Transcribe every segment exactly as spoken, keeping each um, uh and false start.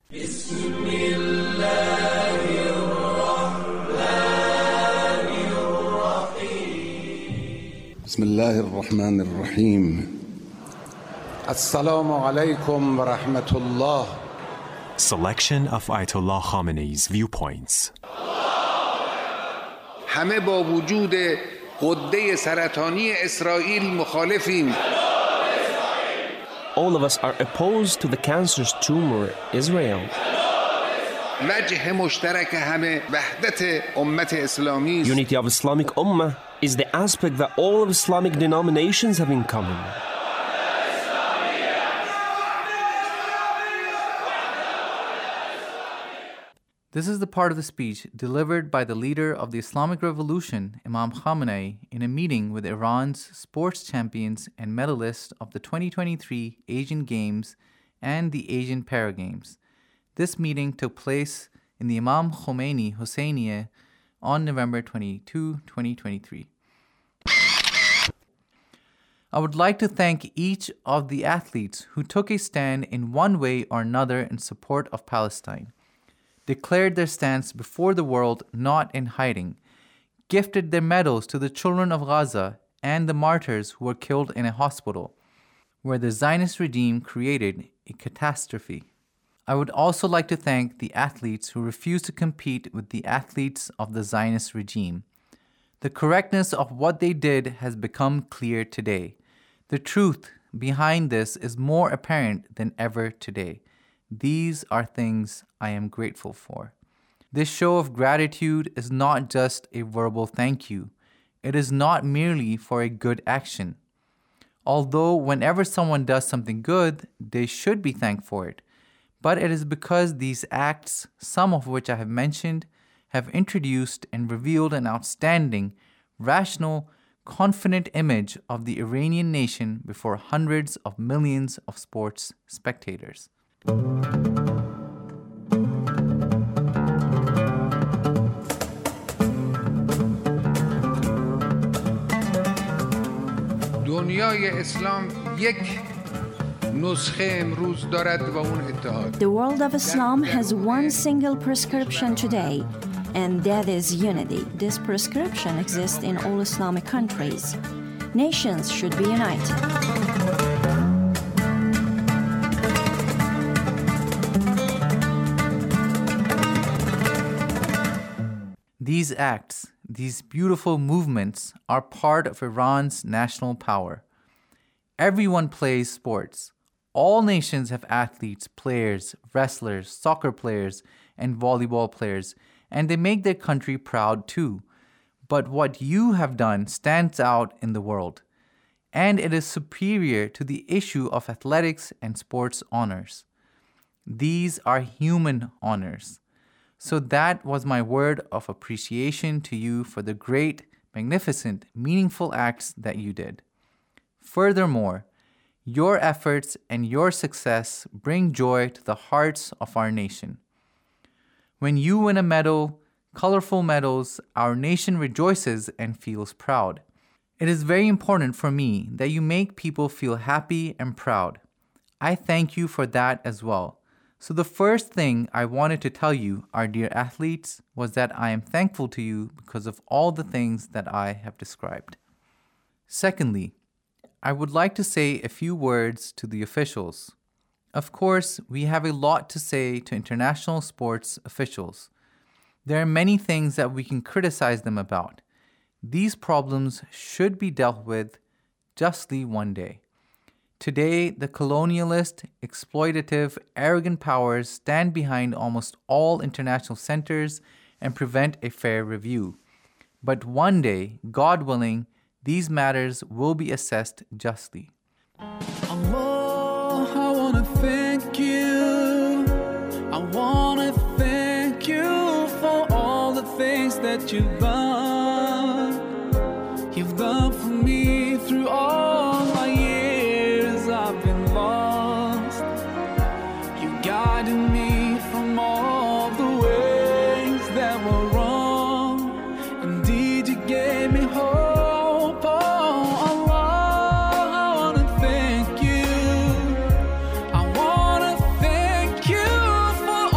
بسم الله الرحمن الرحیم. السلام علیکم و رحمت الله. Selection of Ayatollah Khamenei's viewpoints. همه با وجود غده سرطانی اسرائیل مخالفیم. All of us are opposed to the cancerous tumor Israel. وجه مشترک همه وحدت امت اسلامی است. Unity of Islamic Ummah is the aspect that all of Islamic denominations have in common. This is the part of the speech delivered by the leader of the Islamic Revolution, Imam Khamenei, in a meeting with Iran's sports champions and medalists of the twenty twenty-three Asian Games and the Asian Para Games. This meeting took place in the Imam Khomeini Hosseinieh on November twenty-second, twenty twenty-three. I would like to thank each of the athletes who took a stand in one way or another in support of Palestine, declared their stance before the world not in hiding, gifted their medals to the children of Gaza and the martyrs who were killed in a hospital, where the Zionist regime created a catastrophe. I would also like to thank the athletes who refused to compete with the athletes of the Zionist regime. The correctness of what they did has become clear today. The truth behind this is more apparent than ever today. These are things I am grateful for. This show of gratitude is not just a verbal thank you. It is not merely for a good action. Although whenever someone does something good, they should be thanked for it. But it is because these acts, some of which I have mentioned, have introduced and revealed an outstanding, rational, confident image of the Iranian nation before hundreds of millions of sports spectators. دنیای اسلام یک نسخه امروز دارد و اون اتحاد. The world of Islam has one single prescription today, and that is unity. This prescription exists in all Islamic countries. Nations should be united. These acts, these beautiful movements, are part of Iran's national power. Everyone plays sports. All nations have athletes, players, wrestlers, soccer players, and volleyball players, and they make their country proud too. But what you have done stands out in the world, and it is superior to the issue of athletics and sports honors. These are human honors. So that was my word of appreciation to you for the great, magnificent, meaningful acts that you did. Furthermore, your efforts and your success bring joy to the hearts of our nation. When you win a medal, colorful medals, our nation rejoices and feels proud. It is very important for me that you make people feel happy and proud. I thank you for that as well. So the first thing I wanted to tell you, our dear athletes, was that I am thankful to you because of all the things that I have described. Secondly, I would like to say a few words to the officials. Of course, we have a lot to say to international sports officials. There are many things that we can criticize them about. These problems should be dealt with justly one day. Today, the colonialist, exploitative, arrogant powers stand behind almost all international centers and prevent a fair review. But one day, God willing, these matters will be assessed justly. Allah, I want to thank you. I want to thank you for all the things that you've done. You've done for me through all my years I've been lost. You guided me from all the ways that were wrong. Indeed, you gave me hope. For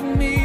with me.